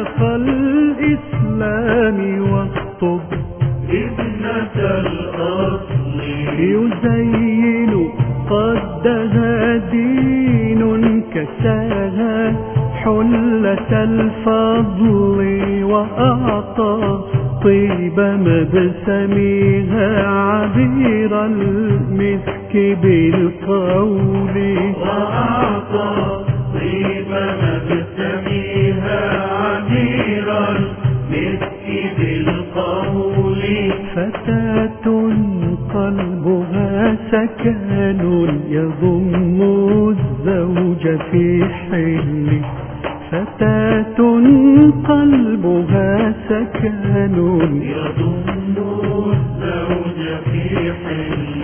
شرف الإسلام والطب ابنة الأصل يزين قدها دين كساها حلة الفضل وأعطى طيب مبسمها عبير المسك بالقول وأعطى طيب مبسمها عبير المسك بالقول فتاة قلبها سكن يضم الزوج في حل فتاة قلبها سكن يضم الزوج في حل.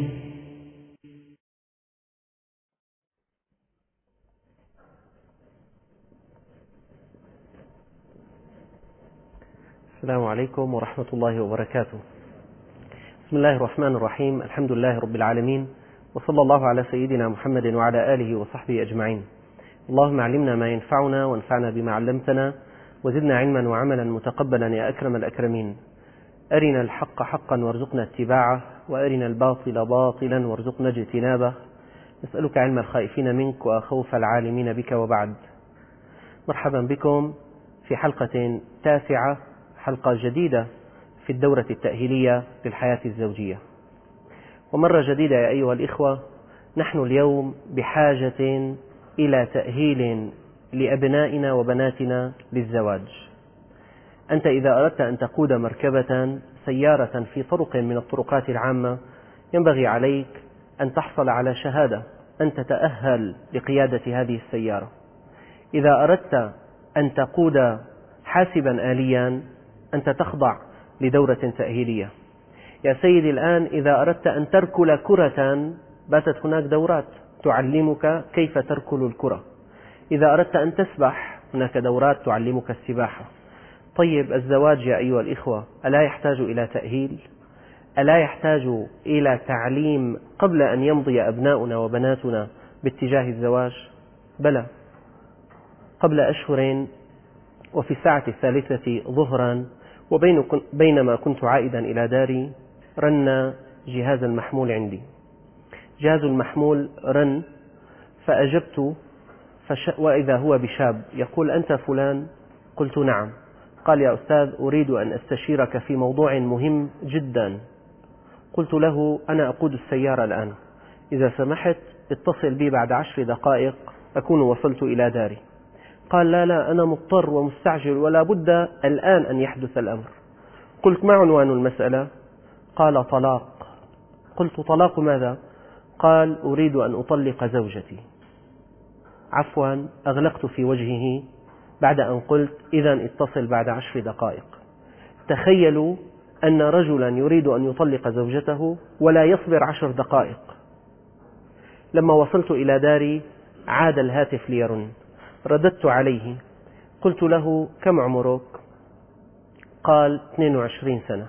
السلام عليكم ورحمة الله وبركاته. بسم الله الرحمن الرحيم. الحمد لله رب العالمين، وصلى الله على سيدنا محمد وعلى آله وصحبه أجمعين. اللهم علمنا ما ينفعنا وانفعنا بما علمتنا وزدنا علما وعملا متقبلا يا أكرم الأكرمين. أرنا الحق حقا وارزقنا اتباعه، وأرنا الباطل باطلا وارزقنا اجتنابه. نسألك علم الخائفين منك وخوف العالمين بك، وبعد. مرحبا بكم في حلقة تاسعة، حلقة جديدة في الدورة التأهيلية للحياة الزوجية. ومرة جديدة يا أيها الإخوة، نحن اليوم بحاجة إلى تأهيل لأبنائنا وبناتنا للزواج. أنت إذا أردت أن تقود مركبة سيارة في طرق من الطرقات العامة، ينبغي عليك أن تحصل على شهادة أن تتأهل لقيادة هذه السيارة. إذا أردت أن تقود حاسبا آليا، أنت تخضع لدورة تأهيلية. يا سيدي، الآن إذا أردت أن تركل كرة، باتت هناك دورات تعلمك كيف تركل الكرة. إذا أردت أن تسبح، هناك دورات تعلمك السباحة. طيب، الزواج يا أيها الإخوة ألا يحتاج إلى تأهيل؟ ألا يحتاج إلى تعليم قبل أن يمضي أبناؤنا وبناتنا باتجاه الزواج؟ بلى. قبل أشهر وفي الساعة 3 ظهرا، وبينما كنت عائدا إلى داري، رن جهاز المحمول عندي. جهاز المحمول رن، فأجبت، وإذا هو بشاب يقول: أنت فلان؟ قلت: نعم. قال: يا أستاذ، أريد أن أستشيرك في موضوع مهم جدا. قلت له: أنا أقود السيارة الآن، إذا سمحت اتصل بي بعد 10 دقائق أكون وصلت إلى داري. قال: لا، أنا مضطر ومستعجل ولا بد الآن أن يحدث الأمر. قلت: ما عنوان المسألة؟ قال: طلاق. قلت: طلاق ماذا؟ قال: أريد أن أطلق زوجتي. عفوا، أغلقت في وجهه بعد أن قلت: إذن اتصل بعد 10 دقائق. تخيلوا أن رجلا يريد أن يطلق زوجته ولا يصبر 10 دقائق. لما وصلت إلى داري عاد الهاتف ليرن، رددت عليه، قلت له: كم عمرك؟ قال: 22 سنة.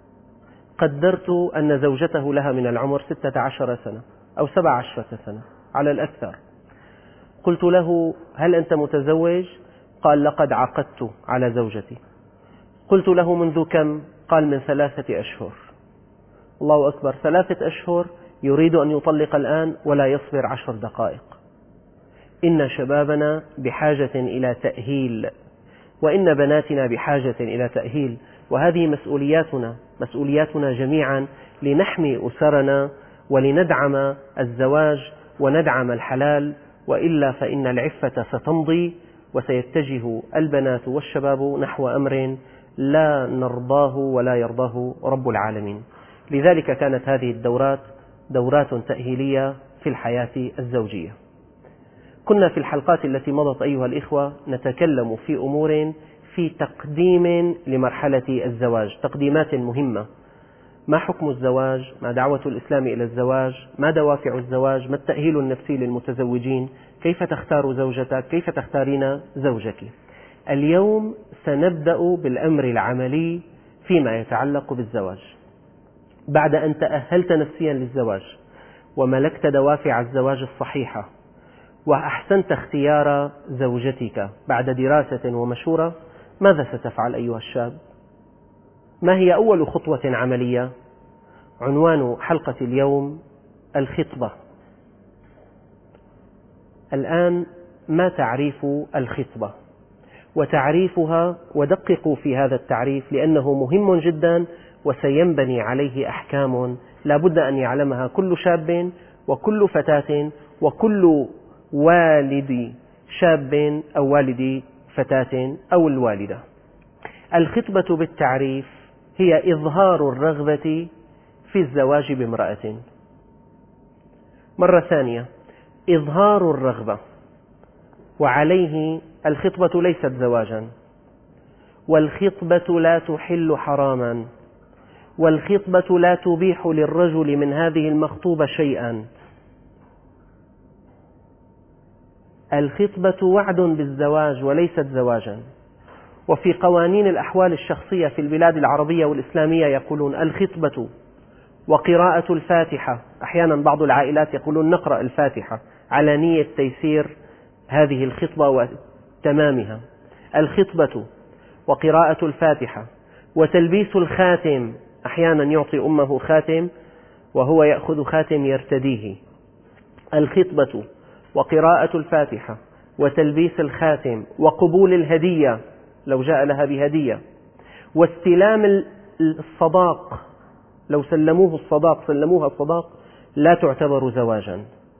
قدرت أن زوجته لها من العمر 16 سنة أو 17 سنة على الأكثر. قلت له: هل أنت متزوج؟ قال: لقد عقدت على زوجتي. قلت له: منذ كم؟ قال: من 3 أشهر. الله أكبر، 3 أشهر يريد أن يطلق الآن ولا يصبر 10 دقائق. إن شبابنا بحاجة إلى تأهيل، وإن بناتنا بحاجة إلى تأهيل، وهذه مسؤولياتنا جميعا لنحمي أسرنا ولندعم الزواج وندعم الحلال، وإلا فإن العفة ستمضي وسيتجه البنات والشباب نحو أمر لا نرضاه ولا يرضاه رب العالمين. لذلك كانت هذه الدورات دورات تأهيلية في الحياة الزوجية. كنا في الحلقات التي مضت أيها الإخوة نتكلم في أمور في تقديم لمرحلة الزواج، تقديمات مهمة. ما حكم الزواج؟ ما دعوة الإسلام إلى الزواج؟ ما دوافع الزواج؟ ما التأهيل النفسي للمتزوجين؟ كيف تختار زوجتك؟ كيف تختارين زوجك؟ اليوم سنبدأ بالأمر العملي فيما يتعلق بالزواج. بعد أن تأهلت نفسيا للزواج وملكت دوافع الزواج الصحيحة وأحسنت اختيار زوجتك بعد دراسة ومشورة، ماذا ستفعل أيها الشاب؟ ما هي أول خطوة عملية؟ عنوان حلقة اليوم الخطبة. الآن ما تعريف الخطبة وتعريفها؟ ودققوا في هذا التعريف لأنه مهم جدا وسينبني عليه أحكام لا بد أن يعلمها كل شاب وكل فتاة وكل والد شاب أو والد فتاة أو الوالدة. الخطبة بالتعريف هي إظهار الرغبة في الزواج بامرأة. مرة ثانية، إظهار الرغبة، وعليه الخطبة ليست زواجا، والخطبة لا تحل حراما، والخطبة لا تبيح للرجل من هذه المخطوبة شيئا. الخطبة وعد بالزواج وليست زواجا. وفي قوانين الأحوال الشخصية في البلاد العربية والإسلامية يقولون الخطبة وقراءة الفاتحة. أحيانا بعض العائلات يقولون نقرأ الفاتحة على نية تيسير هذه الخطبة وتمامها. الخطبة وقراءة الفاتحة وتلبيس الخاتم، أحيانا يعطي أمه خاتم وهو يأخذ خاتم يرتديه. الخطبة وقراءة الفاتحة وتلبيس الخاتم وقبول الهدية لو جاء لها بهدية، واستلام الصداق لو سلموها الصداق لا تعتبر زواجا.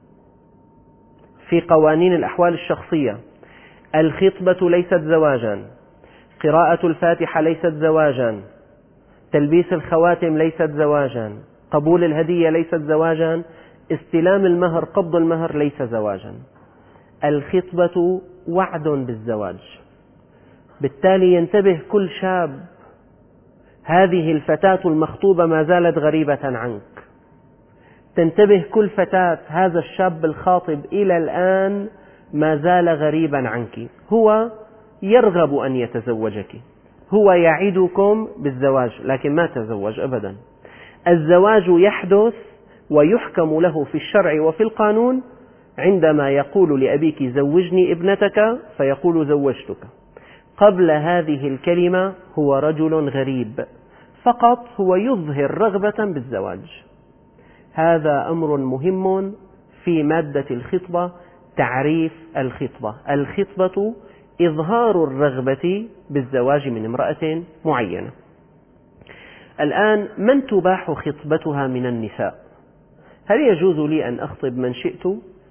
في قوانين الأحوال الشخصية الخطبة ليست زواجا، قراءة الفاتحة ليست زواجا، تلبيس الخواتم ليست زواجا، قبول الهدية ليست زواجا، استلام المهر قبض المهر ليس زواجا. الخطبة وعد بالزواج. بالتالي ينتبه كل شاب، هذه الفتاة المخطوبة ما زالت غريبة عنك. تنتبه كل فتاة، هذا الشاب الخاطب إلى الآن ما زال غريبا عنك. هو يرغب أن يتزوجك، هو يعدكم بالزواج لكن ما تزوج أبدا. الزواج يحدث ويحكم له في الشرع وفي القانون عندما يقول لأبيك زوجني ابنتك فيقول زوجتك. قبل هذه الكلمة هو رجل غريب، فقط هو يظهر رغبة بالزواج. هذا أمر مهم في مادة الخطبة. تعريف الخطبة: الخطبة إظهار الرغبة بالزواج من امرأة معينة. الآن من تباح خطبتها من النساء؟ هل يجوز لي أن أخطب من شئت؟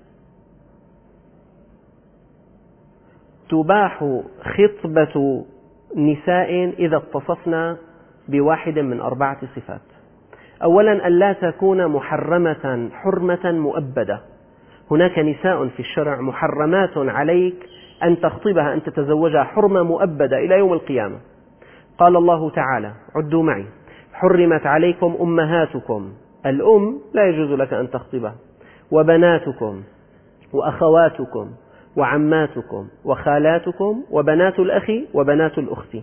تباح خطبة نساء إذا اتصفنا بواحد من 4 صفات. أولا، ألا تكون محرمة حرمة مؤبدة. هناك نساء في الشرع محرمات عليك أن تخطبها، أن تتزوجها، حرمة مؤبدة إلى يوم القيامة. قال الله تعالى: عدوا معي: حرمت عليكم أمهاتكم. الأم لا يجوز لك أن تخطبها، وبناتكم وأخواتكم وعماتكم وخالاتكم وبنات الأخ وبنات الأخت.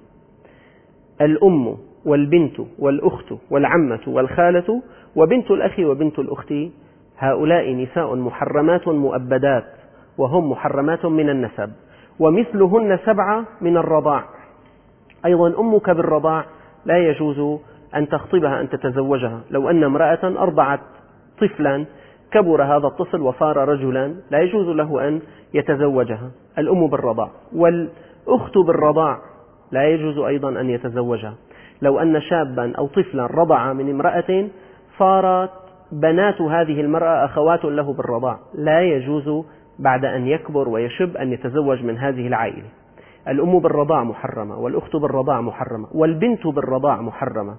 الأم والبنت والأخت والعمة والخالة وبنت الأخ وبنت الأخت، هؤلاء نساء محرمات مؤبدات، وهم محرمات من النسب، ومثلهن 7 من الرضاع. أيضا أمك بالرضاع لا يجوز أن تخطبها، أن تتزوجها. لو أن امرأة أرضعت طفلا كبر هذا الطفل وصار رجلا لا يجوز له أن يتزوجها. الأم بالرضاع. والأخت بالرضاع لا يجوز أيضا أن يتزوجها. لو أن شابا أو طفلا رضع من امرأة صارت بنات هذه المرأة أخوات له بالرضاع، لا يجوز بعد أن يكبر ويشب أن يتزوج من هذه العائلة. الأم بالرضاع محرمة، والأخت بالرضاع محرمة، والبنت بالرضاع محرمة.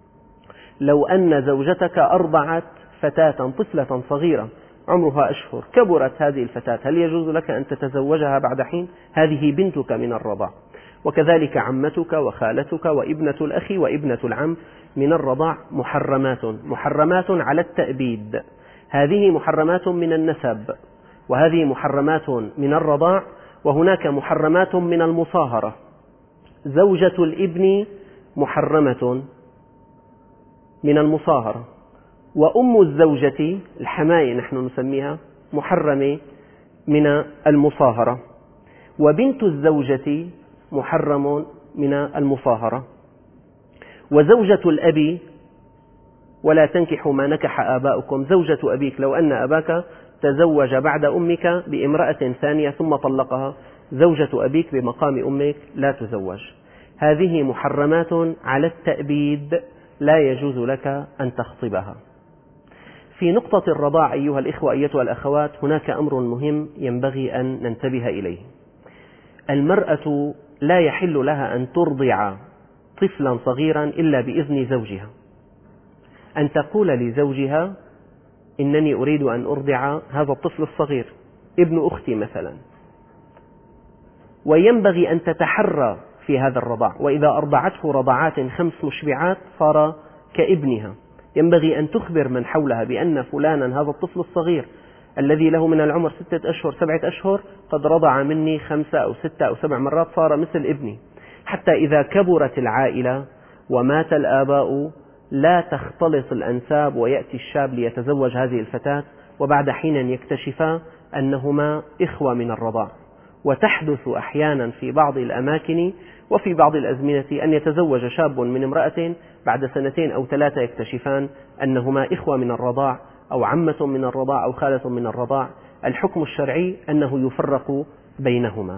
لو أن زوجتك أرضعت فتاة طفلة صغيرة عمرها أشهر، كبرت هذه الفتاة، هل يجوز لك أن تتزوجها بعد حين؟ هذه بنتك من الرضاع. وكذلك عمتك وخالتك وابنة الأخ وابنة العم من الرضاع محرمات على التأبيد. هذه محرمات من النسب، وهذه محرمات من الرضاع. وهناك محرمات من المصاهرة. زوجة الابن محرمة من المصاهرة، وأم الزوجة الحماية نحن نسميها محرمة من المصاهرة، وبنت الزوجة محرم من المصاهرة. وزوجة الأب ولا تنكحوا ما نكح آباؤكم، زوجة أبيك لو أن أباك تزوج بعد أمك بامرأة ثانية ثم طلقها، زوجة أبيك بمقام أمك لا تزوج. هذه محرمات على التأبيد لا يجوز لك أن تخطبها. في نقطة الرضاع أيها الإخوة أيتها الأخوات هناك أمر مهم ينبغي أن ننتبه إليه. المرأة لا يحل لها أن ترضع طفلا صغيرا إلا بإذن زوجها، أن تقول لزوجها إنني أريد أن أرضع هذا الطفل الصغير ابن أختي مثلا، وينبغي أن تتحرى في هذا الرضاع، وإذا أرضعته رضعات 5 مشبعات صار كابنها. ينبغي أن تخبر من حولها بأن فلانا هذا الطفل الصغير الذي له من العمر 6 أشهر 7 أشهر قد رضع مني 5 أو 6 أو 7 مرات، صار مثل ابني، حتى إذا كبرت العائلة ومات الآباء لا تختلط الأنساب ويأتي الشاب ليتزوج هذه الفتاة وبعد حين يكتشفا أنهما إخوة من الرضاع. وتحدث أحيانا في بعض الأماكن وفي بعض الأزمنة أن يتزوج شاب من امرأة بعد 2 أو 3 يكتشفان أنهما إخوة من الرضاع أو عمة من الرضاع أو خالة من الرضاع. الحكم الشرعي أنه يفرق بينهما.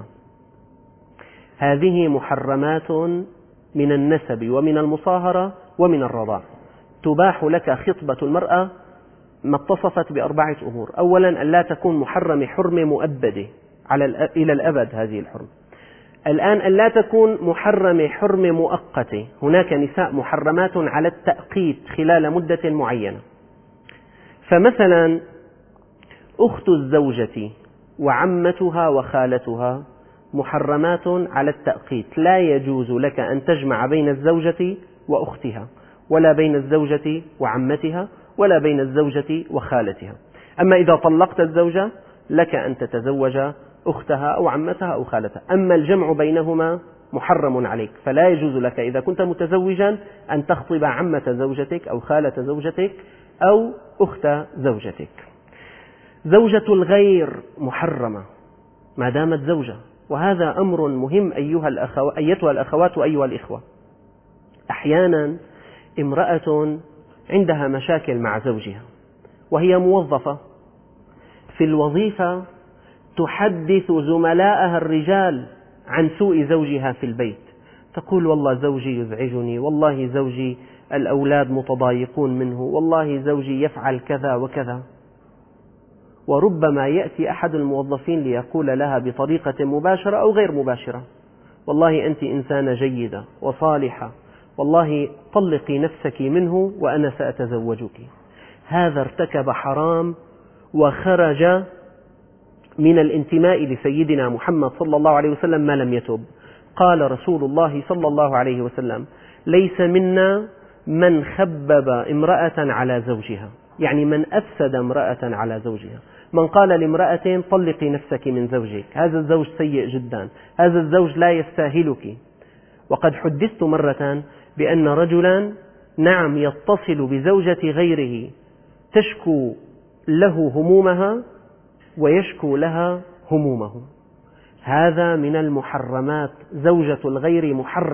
هذه محرمات من النسب ومن المصاهرة ومن الرضاع. تباح لك خطبة المرأة ما اتصفت ب4 أمور. أولا أن لا تكون محرم حرم مؤبدة إلى الأبد هذه الحرم. الآن أن لا تكون محرم حرم مؤقتة. هناك نساء محرمات على التأقيت خلال مدة معينة. فمثلا أخت الزوجة وعمتها وخالتها محرمات على التأقيت، لا يجوز لك أن تجمع بين الزوجة وأختها، ولا بين الزوجة وعمتها، ولا بين الزوجة وخالتها. أما إذا طلقت الزوجة لك أن تتزوج أختها أو عمتها أو خالتها، أما الجمع بينهما محرم عليك، فلا يجوز لك إذا كنت متزوجا أن تخطب عمة زوجتك أو خالة زوجتك أو أخت زوجتك. زوجة الغير محرمة ما دامت زوجة، وهذا أمر مهم أيتها الأخوات وأيها الإخوة. أحيانا امرأة عندها مشاكل مع زوجها وهي موظفة في الوظيفة، تحدث زملائها الرجال عن سوء زوجها في البيت، تقول والله زوجي يزعجني، والله زوجي الأولاد متضايقون منه، والله زوجي يفعل كذا وكذا. وربما يأتي أحد الموظفين ليقول لها بطريقة مباشرة أو غير مباشرة والله أنت إنسانة جيدة وصالحة، والله طلقي نفسك منه وأنا سأتزوجك. هذا ارتكب حرام وخرج من الانتماء لسيدنا محمد صلى الله عليه وسلم ما لم يتب. قال رسول الله صلى الله عليه وسلم: ليس منا من خبب امرأة على زوجها، يعني من أفسد امرأة على زوجها. من قال لامرأة طلقي نفسك من زوجك، هذا الزوج سيء جدا، هذا الزوج لا يستاهلك. وقد حدثت مرة بأن رجلا نعم يتصل بزوجة غيره تشكو له همومها ويشكو لها همومه. هذا من المحرمات. زوجة الغير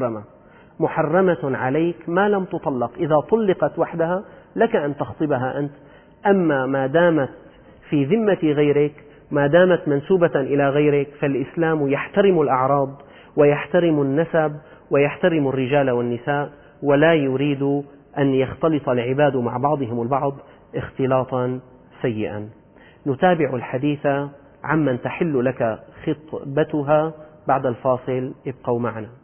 محرمة عليك ما لم تطلق. إذا طلقت وحدها لك أن تخطبها أنت، أما ما دامت في ذمة غيرك، ما دامت منسوبة إلى غيرك، فالإسلام يحترم الأعراض ويحترم النسب ويحترم الرجال والنساء، ولا يريد أن يختلط العباد مع بعضهم البعض اختلاطا سيئا. نتابع الحديث عمن تحل لك خطبتها بعد الفاصل. ابقوا معنا.